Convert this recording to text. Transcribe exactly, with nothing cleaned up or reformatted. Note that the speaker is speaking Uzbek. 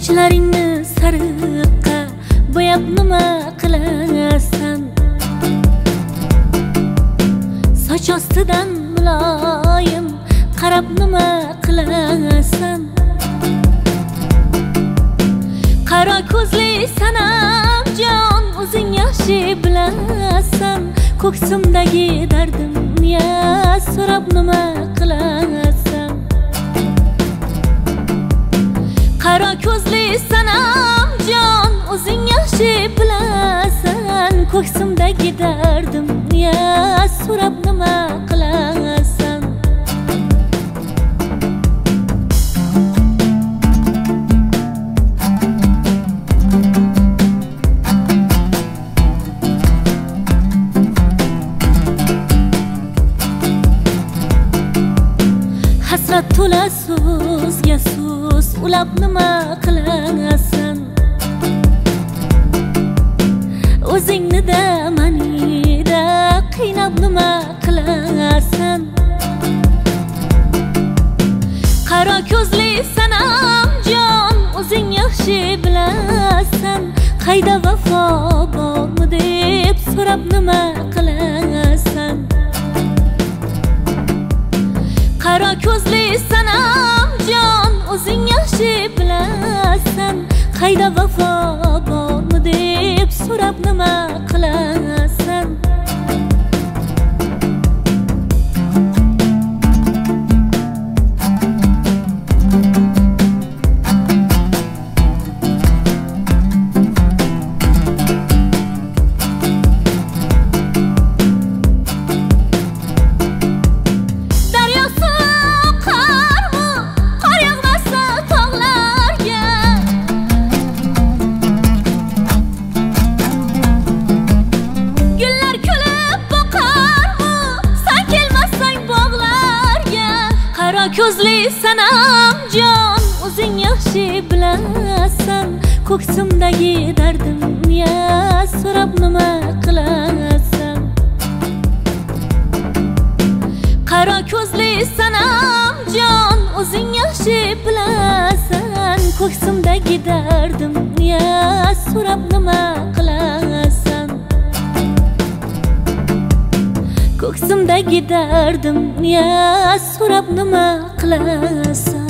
sochlaringni sariqqa bo'yab nima qilasan? Soch ostidan muloyim qarab nima qilasan? Qara ko'zli sanamjon, o'zing yaxshi bilasan. Ko'ksimdagi dardimni so'rab nima qilasan? Qara ko'zli sanamjon, o'zing yaxshi bilasan. Ko'ksimdagi dardimni so'rab nima qilasan? Hasrat to'la so'zga so'z ulab nima qilasan? O'zingni da manida qiynab nima qilasan? Qara ko'zli sanamjon, o'zing yaxshi bilasan. Qayda vafo bormi deb so'rab nima qilasan? Qara ko'zli sanamjon, o'zing yaxshi bilasan. Qayda vafo bormi deb so'rab nima qilasan? Ko'zli sanamjon, o'zing yaxshi bilasan. Ko'ksimdagi dardimni so'rab nima qilasan? Qara ko'zli sanamjon, o'zing yaxshi bilasan. Ko'ksimdagi dardimni so'rab nima qilasan? Ko'ksimdagi dardimni so'rab nima qilasan?